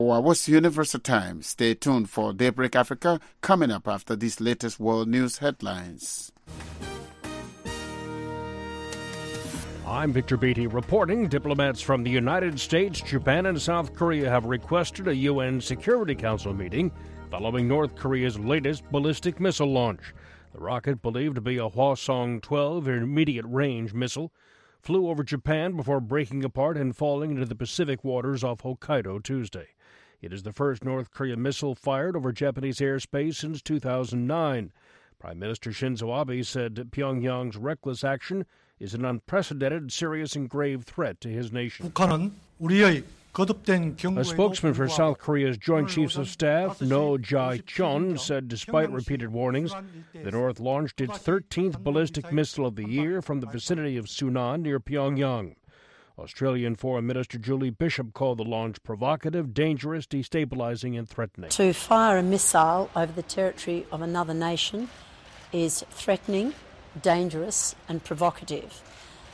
What's Universal Time? Stay tuned for Daybreak Africa coming up after these latest world news headlines. I'm Victor Beatty reporting. Diplomats from the United States, Japan, and South Korea have requested a UN Security Council meeting following North Korea's latest ballistic missile launch. The rocket, believed to be a Hwasong-12 intermediate-range missile, flew over Japan before breaking apart and falling into the Pacific waters off Hokkaido Tuesday. It is the first North Korean missile fired over Japanese airspace since 2009. Prime Minister Shinzo Abe said Pyongyang's reckless action is an unprecedented, serious, and grave threat to his nation. A spokesman for South Korea's Joint Chiefs of Staff, No Jae-chon, said despite repeated warnings, the North launched its 13th ballistic missile of the year from the vicinity of Sunan near Pyongyang. Australian Foreign Minister Julie Bishop called the launch provocative, dangerous, destabilizing, and threatening. To fire a missile over the territory of another nation is threatening, dangerous, and provocative.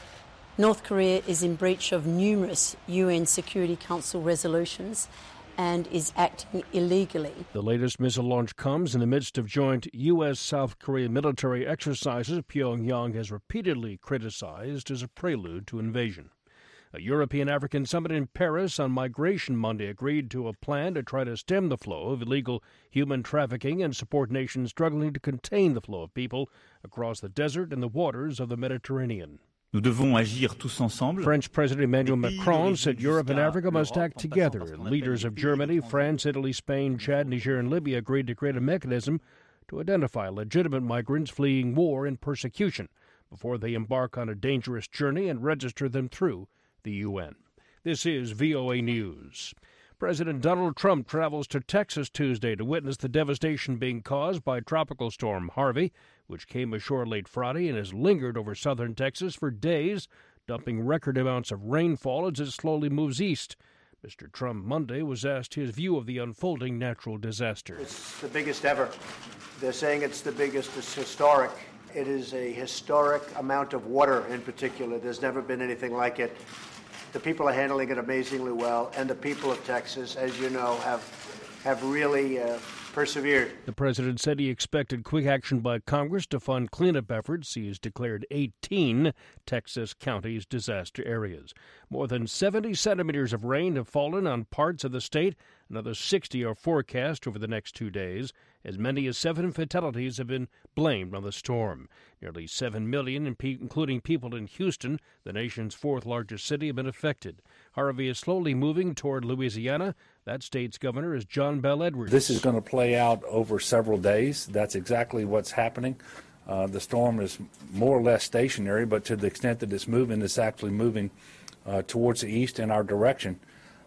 North Korea is in breach of numerous UN Security Council resolutions and is acting illegally. The latest missile launch comes in the midst of joint U.S.-South Korea military exercises Pyongyang has repeatedly criticized as a prelude to invasion. A European-African summit in Paris on migration Monday agreed to a plan to try to stem the flow of illegal human trafficking and support nations struggling to contain the flow of people across the desert and the waters of the Mediterranean. Nous devons agir tous ensemble. French President Emmanuel Macron said Europe and Africa must act together. Leaders of Germany, France, Italy, Spain, Chad, Niger, and Libya agreed to create a mechanism to identify legitimate migrants fleeing war and persecution before they embark on a dangerous journey and register them through the UN. This is VOA News. President Donald Trump travels to Texas Tuesday to witness the devastation being caused by Tropical Storm Harvey, which came ashore late Friday and has lingered over southern Texas for days, dumping record amounts of rainfall as it slowly moves east. Mr. Trump Monday was asked his view of the unfolding natural disaster. It's the biggest ever. They're saying it's the biggest. It's historic. It is a historic amount of water in particular. There's never been anything like it. The people are handling it amazingly well, and the people of Texas, as you know, have really persevered. The president said he expected quick action by Congress to fund cleanup efforts. He has declared 18 Texas counties disaster areas. More than 70 centimeters of rain have fallen on parts of the state. Another 60 are forecast over the next 2 days. As many as 7 fatalities have been blamed on the storm. Nearly 7 million, including people in Houston, the nation's fourth largest city, have been affected. Harvey is slowly moving toward Louisiana. That state's governor is John Bel Edwards. This is going to play out over several days. That's exactly what's happening. The storm is more or less stationary, but to the extent that it's moving, it's actually moving towards the east in our direction.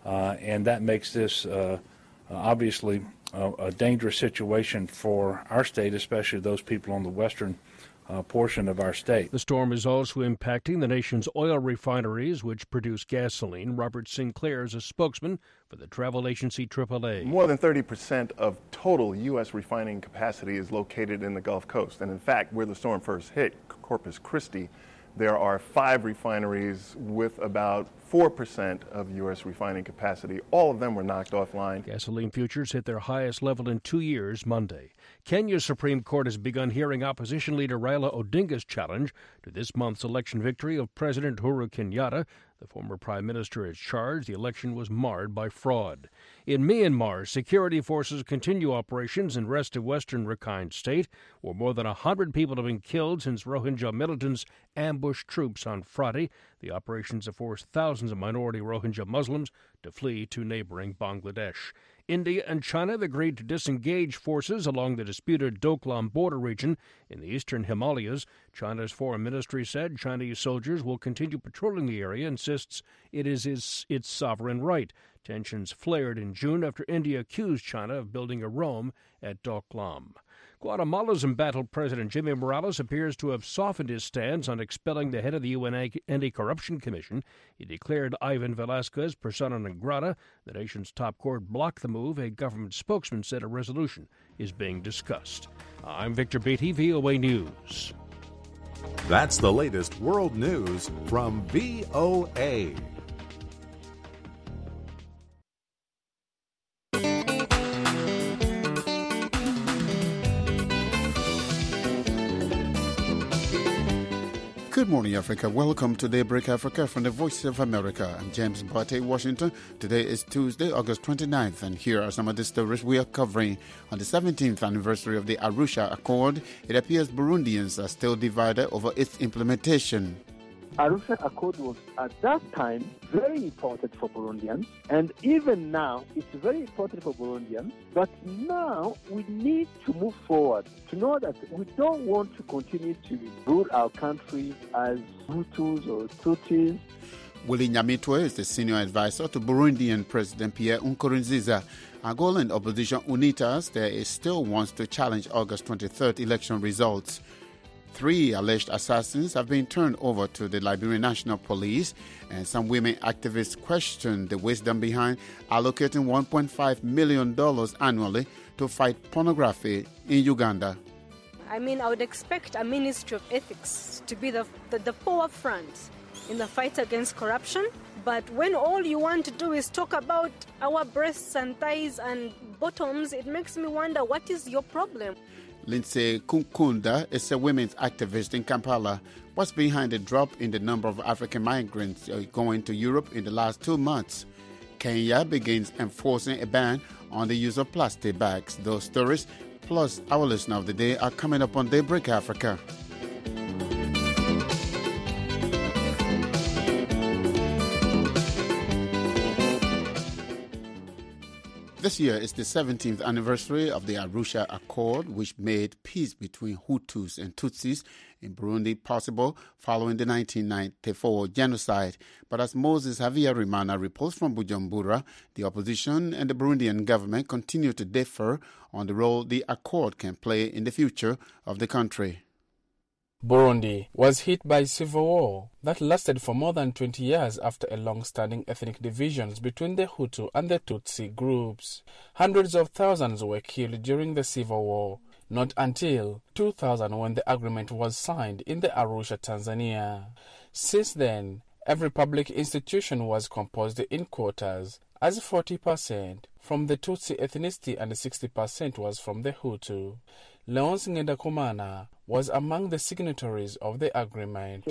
And that makes this obviously a dangerous situation for our state, especially those people on the western portion of our state. The storm is also impacting the nation's oil refineries, which produce gasoline. Robert Sinclair is a spokesman for the travel agency AAA. More than 30% of total U.S. refining capacity is located in the Gulf Coast. And in fact, where the storm first hit, Corpus Christi, there are 5 refineries with about 4% of U.S. refining capacity. All of them were knocked offline. Gasoline futures hit their highest level in 2 years Monday. Kenya's Supreme Court has begun hearing opposition leader Raila Odinga's challenge to this month's election victory of President Uhuru Kenyatta. The former prime minister is charged the election was marred by fraud. In Myanmar, security forces continue operations in rest of western Rakhine State, where more than 100 people have been killed since Rohingya militants ambushed troops on Friday. The operations have forced thousands of minority Rohingya Muslims to flee to neighboring Bangladesh. India and China have agreed to disengage forces along the disputed Doklam border region in the eastern Himalayas. China's foreign ministry said Chinese soldiers will continue patrolling the area, insists it is its sovereign right. Tensions flared in June after India accused China of building a Rome at Doklam. Guatemala's embattled President Jimmy Morales appears to have softened his stance on expelling the head of the UN Anti-Corruption Commission. He declared Ivan Velasquez persona non grata. The nation's top court blocked the move. A government spokesman said a resolution is being discussed. I'm Victor Beatty, VOA News. That's the latest world news from VOA. Good morning, Africa. Welcome to Daybreak Africa from the Voice of America. I'm James Bate, Washington. Today is Tuesday, August 29th, and here are some of the stories we are covering. On the 17th anniversary of the Arusha Accord, it appears Burundians are still divided over its implementation. Arusha Accord was at that time very important for Burundians, and even now it's very important for Burundians. But now we need to move forward to know that we don't want to continue to rule our country as Hutus or Tutsis. Willie Nyamitwe is the senior advisor to Burundian President Pierre Nkurunziza. Angolan opposition UNITAS there still wants to challenge August 23rd election results. 3 alleged assassins have been turned over to the Liberian National Police, and some women activists question the wisdom behind allocating $1.5 million annually to fight pornography in Uganda. I would expect a Ministry of Ethics to be the forefront in the fight against corruption. But when all you want to do is talk about our breasts and thighs and bottoms, it makes me wonder, what is your problem? Lindsay Kunkunda is a women's activist in Kampala. What's behind the drop in the number of African migrants going to Europe in the last 2 months? Kenya begins enforcing a ban on the use of plastic bags. Those stories, plus our listener of the day, are coming up on Daybreak Africa. This year is the 17th anniversary of the Arusha Accord, which made peace between Hutus and Tutsis in Burundi possible following the 1994 genocide. But as Moses Havyarimana reports from Bujumbura, the opposition and the Burundian government continue to differ on the role the accord can play in the future of the country. Burundi was hit by civil war that lasted for more than 20 years after a long-standing ethnic divisions between the Hutu and the Tutsi groups. Hundreds of thousands were killed during the civil war, not until 2000 when the agreement was signed in the Arusha, Tanzania. Since then, every public institution was composed in quotas, as 40% from the Tutsi ethnicity and 60% was from the Hutu. Leonce Ngendakumana was among the signatories of the agreement.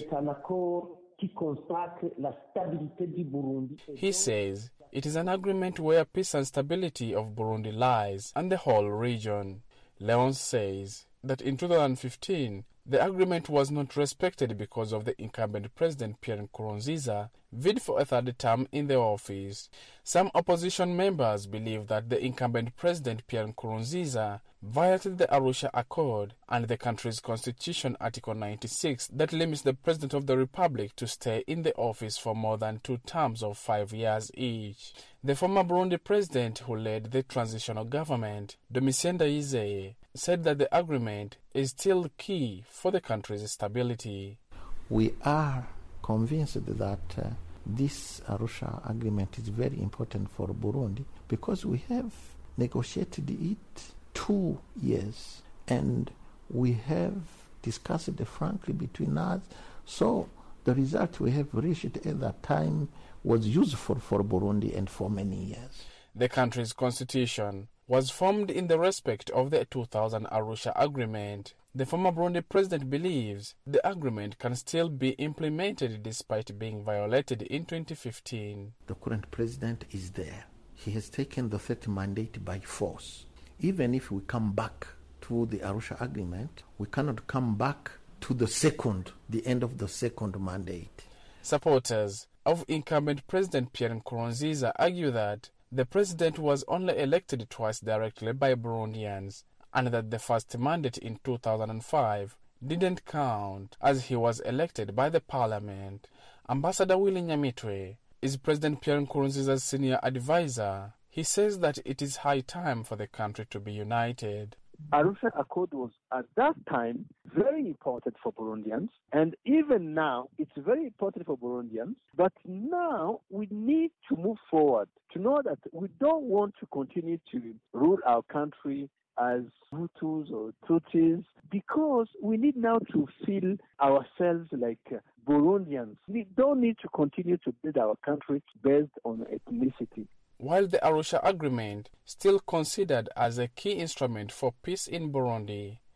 He says it is an agreement where peace and stability of Burundi lies and the whole region. Leonce says that in 2015, the agreement was not respected because of the incumbent President Pierre Nkurunziza bid for a third term in the office. Some opposition members believe that the incumbent President Pierre Nkurunziza violated the Arusha Accord and the country's constitution, Article 96, that limits the President of the Republic to stay in the office for more than 2 terms of 5 years each. The former Burundi president who led the transitional government, Domitien Ndayizeye, said that the agreement is still key for the country's stability. We are convinced that this Arusha agreement is very important for Burundi because we have negotiated it 2 years and we have discussed it frankly between us. So the result we have reached at that time was useful for Burundi and for many years. The country's constitution was formed in the respect of the 2000 Arusha Agreement. The former Burundi president believes the agreement can still be implemented despite being violated in 2015. The current president is there. He has taken the third mandate by force. Even if we come back to the Arusha Agreement, we cannot come back to the end of the second mandate. Supporters of incumbent President Pierre Nkurunziza argue that the president was only elected twice directly by Burundians and that the first mandate in 2005 didn't count as he was elected by the parliament. Ambassador Willie Nyamitwe is President Pierre Nkurunziza's senior advisor. He says that it is high time for the country to be united. Arusha Accord was at that time very important for Burundians, and even now it's very important for Burundians. But now we need to move forward to know that we don't want to continue to rule our country as Hutus or Tutsis, because we need now to feel ourselves like Burundians. We don't need to continue to build our country based on ethnicity. While the Arusha Agreement, still considered as a key instrument for peace in Burundi,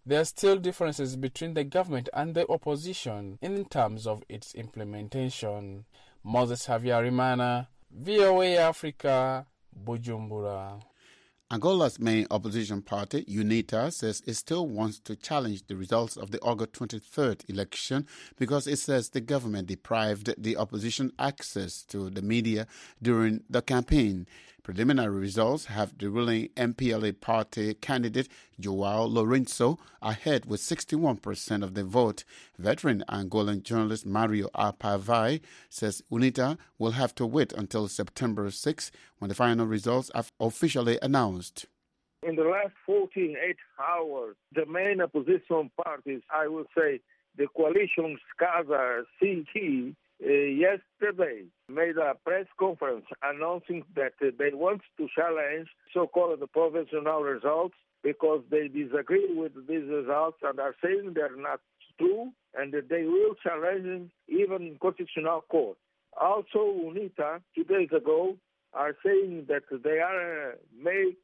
there are still differences between the government and the opposition in terms of its implementation. Moses Havyarimana, VOA Africa, Bujumbura. Angola's main opposition party, UNITA, says it still wants to challenge the results of the August 23rd election because it says the government deprived the opposition access to the media during the campaign. Preliminary results have the ruling MPLA party candidate Joao Lourenço ahead with 61% of the vote. Veteran Angolan journalist Mario Alpavai says UNITA will have to wait until September 6 when the final results are officially announced. In the last 48 hours, the main opposition parties, I would say the coalition SCASA, CT, yesterday made a press conference announcing that they want to challenge so-called provisional results because they disagree with these results and are saying they're not true and that they will challenge even in constitutional court. Also, UNITA, 2 days ago, are saying that they are made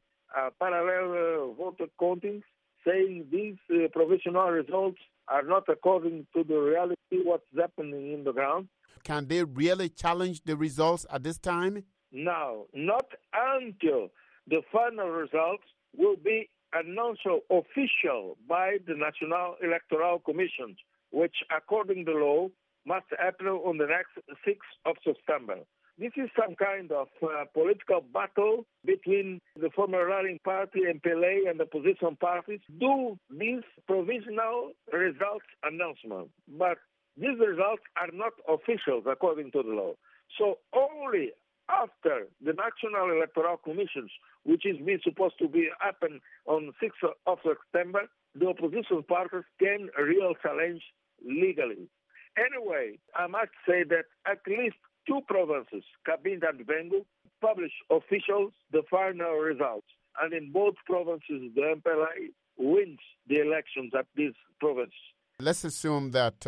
parallel voter counting, saying these provisional results are not according to the reality what's happening in the ground. Can they really challenge the results at this time? No, not until the final results will be announced official by the National Electoral Commission, which, according to law, must happen on the next 6th of September. This is some kind of political battle between the former ruling party, MPLA, and the opposition parties do this provisional results announcement. But these results are not official according to the law. So only after the National Electoral Commission, which is supposed to be happen on 6th of September, the opposition parties can real challenge legally. Anyway, I must say that at least 2 provinces, Cabinda and Bengu, publish officials the final results. And in both provinces, the MPLA wins the elections at these provinces. Let's assume that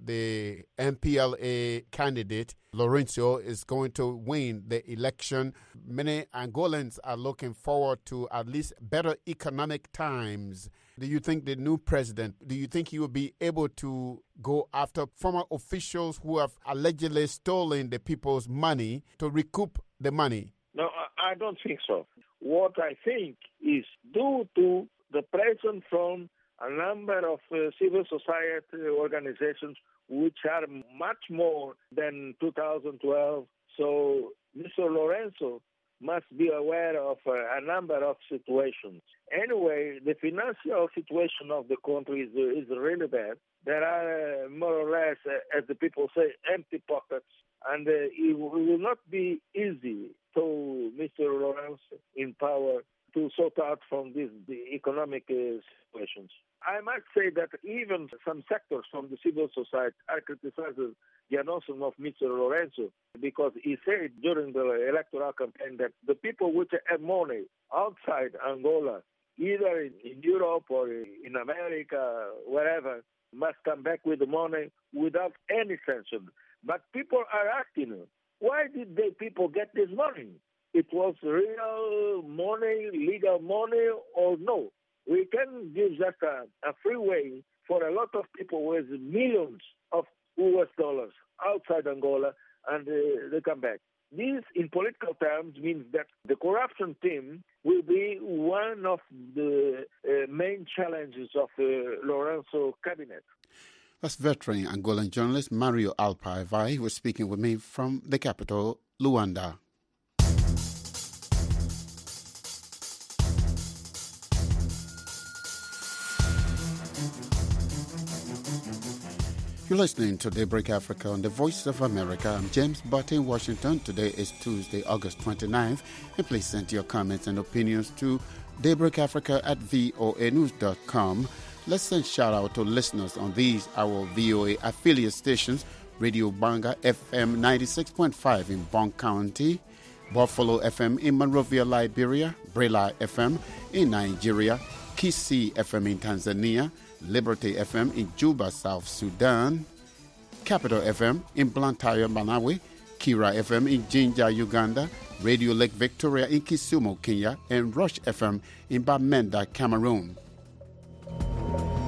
the MPLA candidate, Lourenço, is going to win the election. Many Angolans are looking forward to at least better economic times. Do you think the new president, do you think he will be able to go after former officials who have allegedly stolen the people's money to recoup the money? No, I don't think so. What I think is due to the pressure from a number of civil society organizations which are much more than 2012. So Mr. Lourenço must be aware of a number of situations. Anyway, the financial situation of the country is really bad. There are more or less, as the people say, empty pockets. And it will not be easy to Mr. Lourenço in power to sort out from the economic situations. I might say that even some sectors from the civil society are criticizing the announcement of Mr. Lourenço because he said during the electoral campaign that the people which have money outside Angola, either in Europe or in America, wherever, must come back with the money without any sanction. But people are acting. Why did the people get this money? It was real money, legal money, or no? We can give just a free way for a lot of people with millions of US dollars outside Angola, and they come back. This, in political terms, means that the corruption team will be one of the main challenges of the Lourenço cabinet. That's veteran Angolan journalist Mario Alpavai, who was speaking with me from the capital, Luanda. You're listening to Daybreak Africa on the Voice of America. I'm James Butt in Washington. Today is Tuesday, August 29th. And please send your comments and opinions to daybreakafrica@voanews.com. Let's send shout out to listeners on these, our VOA affiliate stations: Radio Banga FM 96.5 in Bonn County, Buffalo FM in Monrovia, Liberia, Brela FM in Nigeria, Kisii FM in Tanzania, Liberty FM in Juba, South Sudan, Capital FM in Blantyre, Malawi, Kira FM in Jinja, Uganda, Radio Lake Victoria in Kisumu, Kenya, and Rush FM in Bamenda, Cameroon.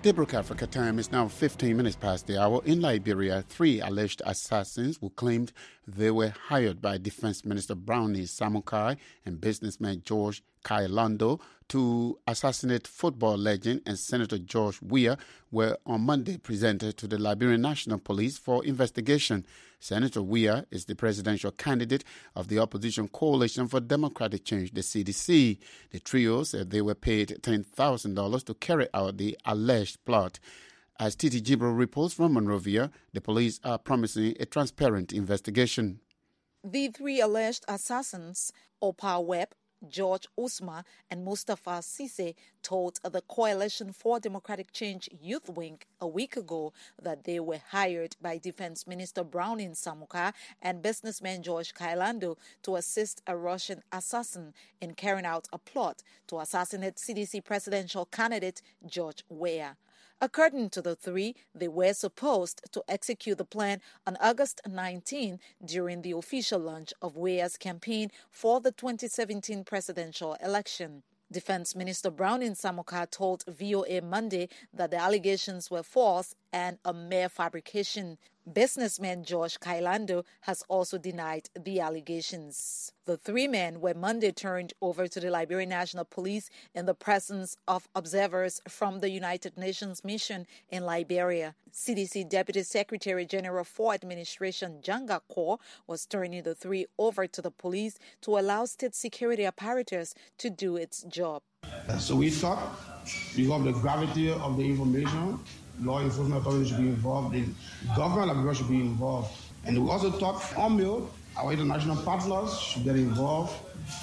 Daybreak Africa time is now 15 minutes past the hour. In Liberia, 3 alleged assassins who claimed they were hired by Defense Minister Brownie Samukai and businessman George Kailando to assassinate football legend and Senator George Weah were on Monday presented to the Liberian National Police for investigation. Senator Weah is the presidential candidate of the opposition Coalition for Democratic Change, the CDC. The trio said they were paid $10,000 to carry out the alleged plot. As Titi Gibro reports from Monrovia, the police are promising a transparent investigation. The 3 alleged assassins, Opa Webb, George Usma and Mustafa Sise, told the Coalition for Democratic Change Youth Wing a week ago that they were hired by Defense Minister Brownie Samukai and businessman George Kailando to assist a Russian assassin in carrying out a plot to assassinate CDC presidential candidate George Weah. According to the 3, they were supposed to execute the plan on August 19 during the official launch of Weah's campaign for the 2017 presidential election. Defense Minister Brownie Samukai told VOA Monday that the allegations were false and a mere fabrication. Businessman George Kailando has also denied the allegations. The 3 men were Monday turned over to the Liberian National Police in the presence of observers from the United Nations mission in Liberia. CDC Deputy Secretary General for Administration Janga Kor was turning the 3 over to the police to allow state security apparatus to do its job. So we thought, because of the gravity of the information, law enforcement authorities should be involved, the government of Liberia should be involved. And we also thought UNMIL, our international partners, should get involved.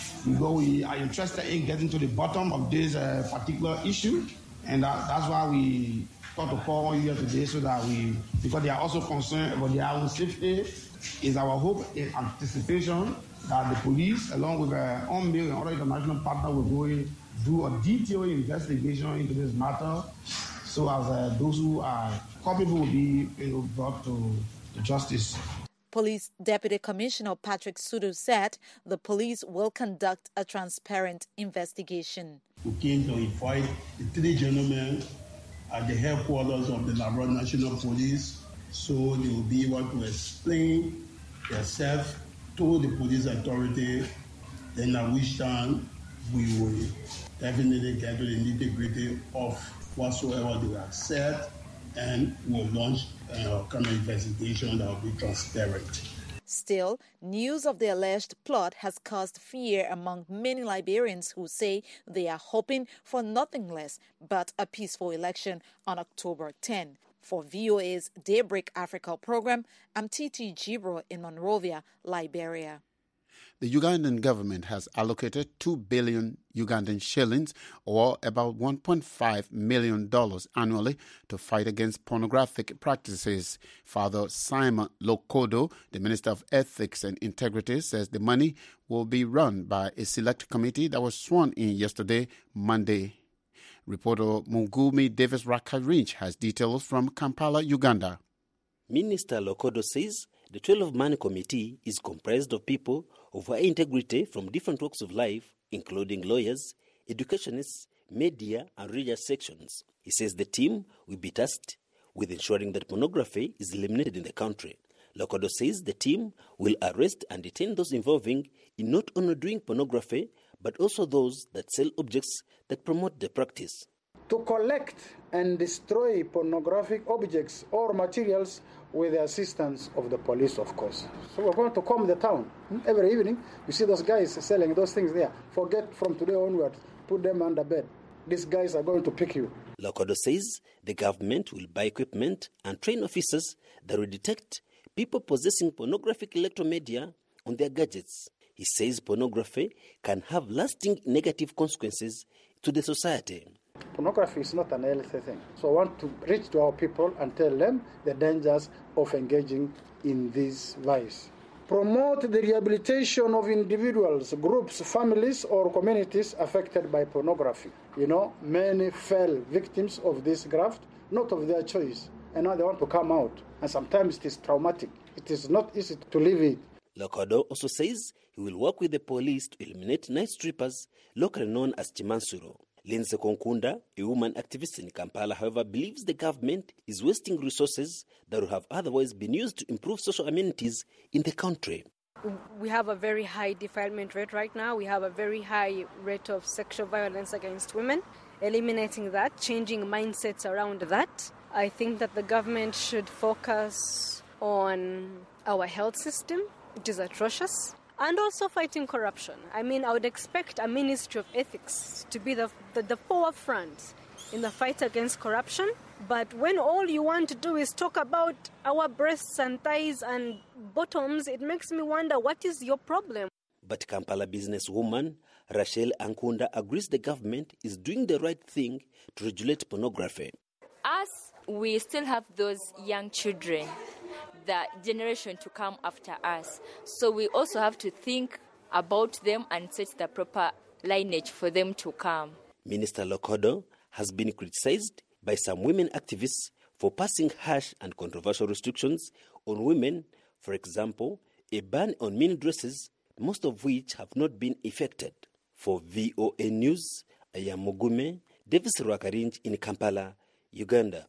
We are interested in getting to the bottom of this particular issue, and that's why we thought to call on you here today, so that because they are also concerned about their own safety. Is our hope in anticipation that the police, along with UNMIL and other international partners, will go in, do a detailed investigation into this matter, so as those who are culpable will be brought to justice. Police Deputy Commissioner Patrick Sudu said the police will conduct a transparent investigation. We came to invite the 3 gentlemen at the headquarters of the Liberian National Police, so they will be able to explain themselves to the police authority, then at which time we will definitely get to the nitty-gritty of whatsoever they have said, and will launch a kind of investigation that will be transparent. Still, news of the alleged plot has caused fear among many Liberians who say they are hoping for nothing less but a peaceful election on October 10. For VOA's Daybreak Africa program, I'm Titi Gibro in Monrovia, Liberia. The Ugandan government has allocated 2 billion Ugandan shillings, or about $1.5 million annually, to fight against pornographic practices. Father Simon Lokodo, the Minister of Ethics and Integrity, says the money will be run by a select committee that was sworn in yesterday, Monday. Reporter Mungumi Davis Rakarinch has details from Kampala, Uganda. Minister Lokodo says the 12-man committee is comprised of people of high integrity from different walks of life, including lawyers, educationists, media, and religious sections. He says the team will be tasked with ensuring that pornography is eliminated in the country. Lokodo says the team will arrest and detain those involving in not only doing pornography, but also those that sell objects that promote the practice. To collect and destroy pornographic objects or materials with the assistance of the police, of course. So we're going to comb the town. Every evening, you see those guys selling those things there. Forget from today onward, put them under bed. These guys are going to pick you. Lokodo says the government will buy equipment and train officers that will detect people possessing pornographic electromedia on their gadgets. He says pornography can have lasting negative consequences to the society. Pornography is not an healthy thing. So I want to reach to our people and tell them the dangers of engaging in this vice. Promote the rehabilitation of individuals, groups, families, or communities affected by pornography. You know, many fell victims of this graft, not of their choice, and now they want to come out. And sometimes it is traumatic. It is not easy to live it. Lokodo also says he will work with the police to eliminate night strippers, locally known as Chimansuro. Lindsay Konkunda, a woman activist in Kampala, however, believes the government is wasting resources that would have otherwise been used to improve social amenities in the country. We have a very high defilement rate right now. We have a very high rate of sexual violence against women. Eliminating that, changing mindsets around that. I think that the government should focus on our health system, which is atrocious, and also fighting corruption. I mean, I would expect a Ministry of Ethics to be the forefront in the fight against corruption. But when all you want to do is talk about our breasts and thighs and bottoms, it makes me wonder, what is your problem? But Kampala businesswoman Rachel Ankunda agrees the government is doing the right thing to regulate pornography. Us, we still have those young children, the generation to come after us. So we also have to think about them and set the proper lineage for them to come. Minister Lokodo has been criticized by some women activists for passing harsh and controversial restrictions on women. For example, a ban on mini dresses, most of which have not been effected. For VOA News, I am Mugume, Davis Rwakarinj in Kampala, Uganda.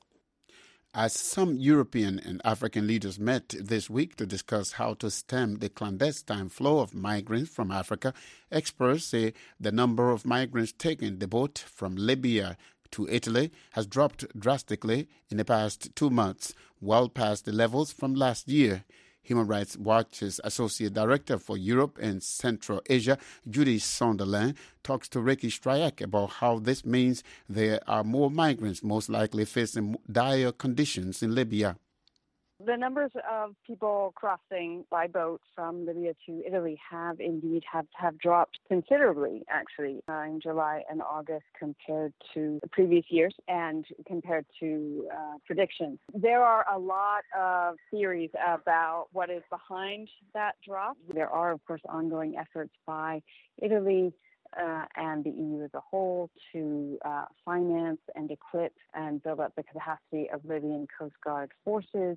As some European and African leaders met this week to discuss how to stem the clandestine flow of migrants from Africa, experts say the number of migrants taking the boat from Libya to Italy has dropped drastically in the past 2 months, well past the levels from last year. Human Rights Watch's Associate Director for Europe and Central Asia, Judy Sonderland, talks to Ricky Stryak about how this means there are more migrants most likely facing dire conditions in Libya. The numbers of people crossing by boat from Libya to Italy have dropped considerably, actually, in July and August compared to the previous years and compared to predictions. There are a lot of theories about what is behind that drop. There are, of course, ongoing efforts by Italy and the EU as a whole to finance and equip and build up the capacity of Libyan Coast Guard forces.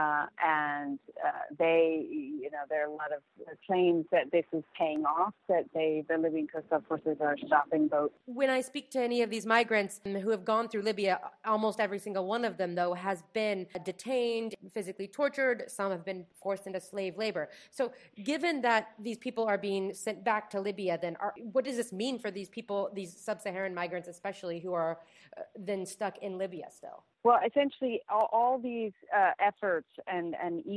There are a lot of claims that this is paying off, that the Libyan Coast Guard forces are stopping boats. When I speak to any of these migrants who have gone through Libya, almost every single one of them, though, has been detained, physically tortured. Some have been forced into slave labor. So given that these people are being sent back to Libya, then what does this mean for these people, these sub-Saharan migrants especially, who are then stuck in Libya still? Well, essentially, all these efforts and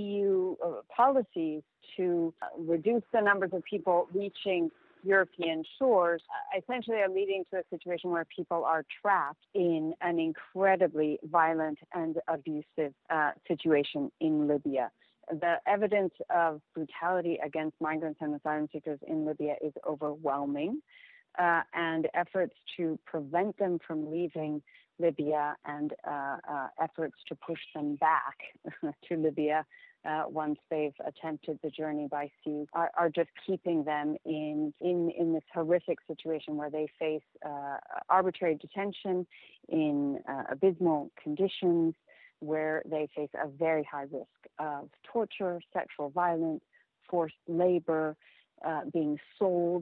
EU policies to reduce the numbers of people reaching European shores essentially are leading to a situation where people are trapped in an incredibly violent and abusive situation in Libya. The evidence of brutality against migrants and asylum seekers in Libya is overwhelming, and efforts to prevent them from leaving Libya and efforts to push them back to Libya once they've attempted the journey by sea are just keeping them in this horrific situation where they face arbitrary detention in abysmal conditions, where they face a very high risk of torture, sexual violence, forced labor, being sold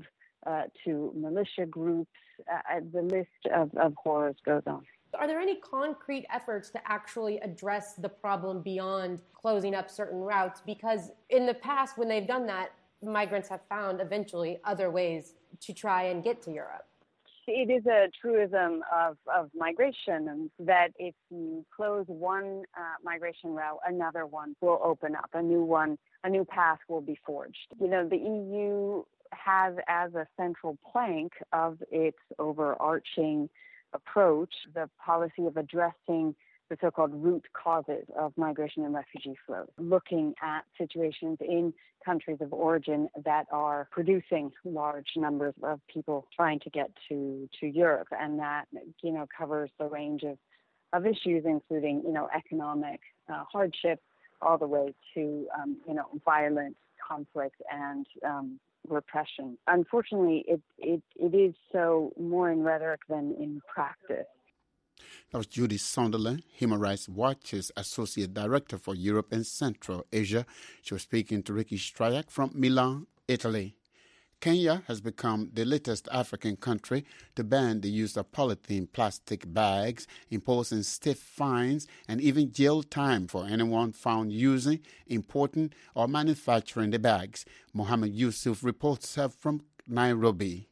to militia groups. The list of horrors goes on. Are there any concrete efforts to actually address the problem beyond closing up certain routes? Because in the past, when they've done that, migrants have found eventually other ways to try and get to Europe. It is a truism of migration that if you close one migration route, another one will open up, a new path will be forged. You know, the EU has as a central plank of its overarching approach the policy of addressing the so-called root causes of migration and refugee flows, looking at situations in countries of origin that are producing large numbers of people trying to get to Europe. And that, covers the range of issues, including, economic hardship, all the way to, violent conflict and repression. Unfortunately, it is so more in rhetoric than in practice. That was Judy Sonderland, Human Rights Watch's Associate Director for Europe and Central Asia. She was speaking to Ricky Stryak from Milan, Italy. Kenya has become the latest African country to ban the use of polythene plastic bags, imposing stiff fines and even jail time for anyone found using, importing, or manufacturing the bags. Mohammed Yusuf reports from Nairobi.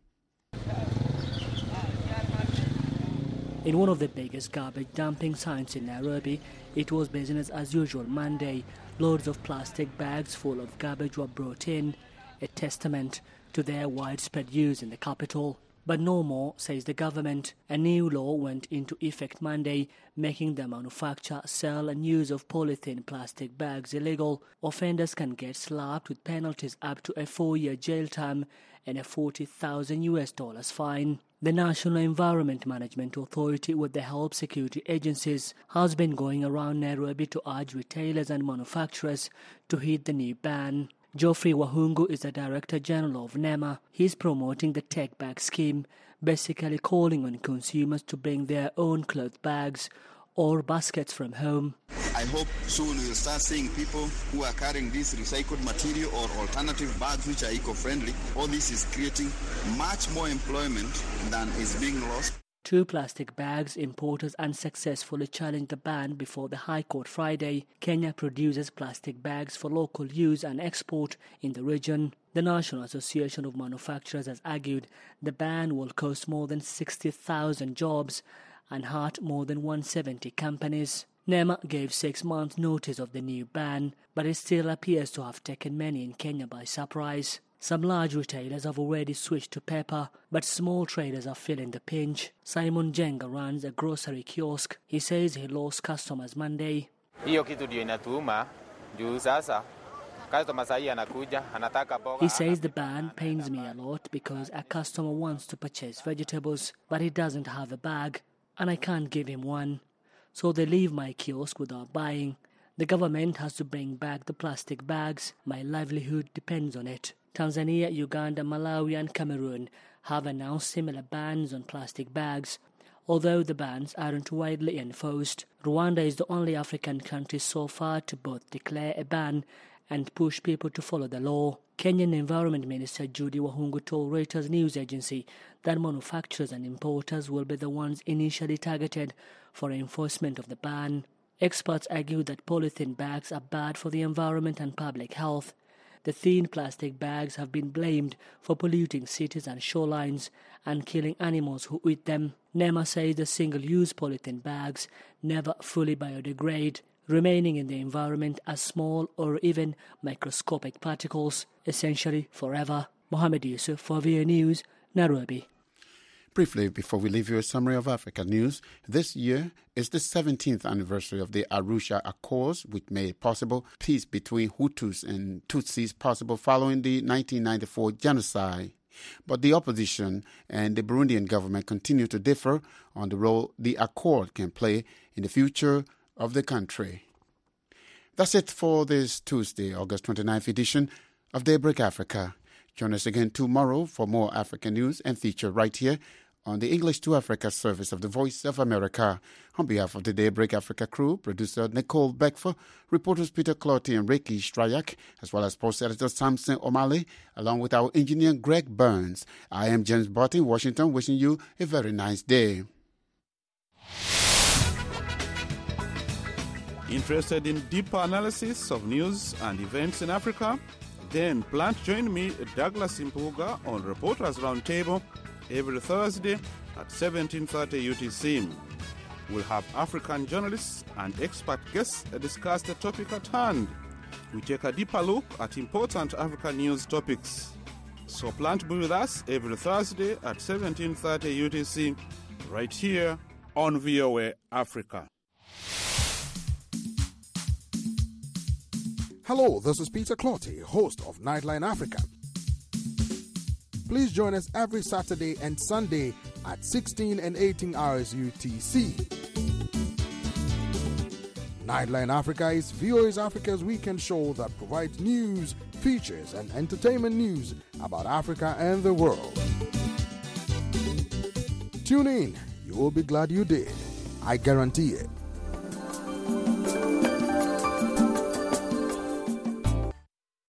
In one of the biggest garbage dumping sites in Nairobi, it was business as usual Monday. Loads of plastic bags full of garbage were brought in, a testament to their widespread use in the capital. But no more, says the government. A new law went into effect Monday, making the manufacture, sale and use of polythene plastic bags illegal. Offenders can get slapped with penalties up to a 4-year jail term and a $40,000 fine. The National Environment Management Authority, with the help of security agencies, has been going around Nairobi to urge retailers and manufacturers to heed the new ban. Geoffrey Wahungu is the Director General of NEMA. He's promoting the Take Back scheme, basically calling on consumers to bring their own cloth bags or baskets from home. I hope soon we'll start seeing people who are carrying this recycled material or alternative bags which are eco-friendly. All this is creating much more employment than is being lost. 2 plastic bags importers unsuccessfully challenged the ban before the High Court Friday. Kenya produces plastic bags for local use and export in the region. The National Association of Manufacturers has argued the ban will cost more than 60,000 jobs and hurt more than 170 companies. NEMA gave 6 months' notice of the new ban, but it still appears to have taken many in Kenya by surprise. Some large retailers have already switched to paper, but small traders are feeling the pinch. Simon Jenga runs a grocery kiosk. He says he lost customers Monday. He says the ban pains me a lot because a customer wants to purchase vegetables, but he doesn't have a bag, and I can't give him one. So they leave my kiosk without buying. The government has to bring back the plastic bags. My livelihood depends on it. Tanzania, Uganda, Malawi and Cameroon have announced similar bans on plastic bags, although the bans aren't widely enforced. Rwanda is the only African country so far to both declare a ban and push people to follow the law. Kenyan Environment Minister Judy Wahungu told Reuters news agency that manufacturers and importers will be the ones initially targeted for enforcement of the ban. Experts argue that polythene bags are bad for the environment and public health. The thin plastic bags have been blamed for polluting cities and shorelines and killing animals who eat them. NEMA says the single-use polythene bags never fully biodegrade, remaining in the environment as small or even microscopic particles, essentially forever. Mohammed Yusuf for VOA News, Nairobi. Briefly, before we leave you a summary of Africa news, this year is the 17th anniversary of the Arusha Accords, which made possible peace between Hutus and Tutsis possible following the 1994 genocide. But the opposition and the Burundian government continue to differ on the role the accord can play in the future of the country. That's it for this Tuesday, August 29th edition of Daybreak Africa. Join us again tomorrow for more African news and feature right here on the English to Africa service of the Voice of America. On behalf of the Daybreak Africa crew, producer Nicole Beckford, reporters Peter Clotty and Ricky Strayak, as well as sports editor Samson O'Malley, along with our engineer Greg Burns. I am James Barton in Washington, wishing you a very nice day. Interested in deeper analysis of news and events in Africa? Then plan to join me, Douglas Impuga, on Reporters Roundtable every Thursday at 17:30 UTC. We'll have African journalists and expert guests discuss the topic at hand. We take a deeper look at important African news topics. So plan to be with us every Thursday at 17:30 UTC, right here on VOA Africa. Hello, this is Peter Clotty, host of Nightline Africa. Please join us every Saturday and Sunday at 16 and 18 hours UTC. Nightline Africa is VOA's Africa's weekend show that provides news, features, and entertainment news about Africa and the world. Tune in. You will be glad you did. I guarantee it.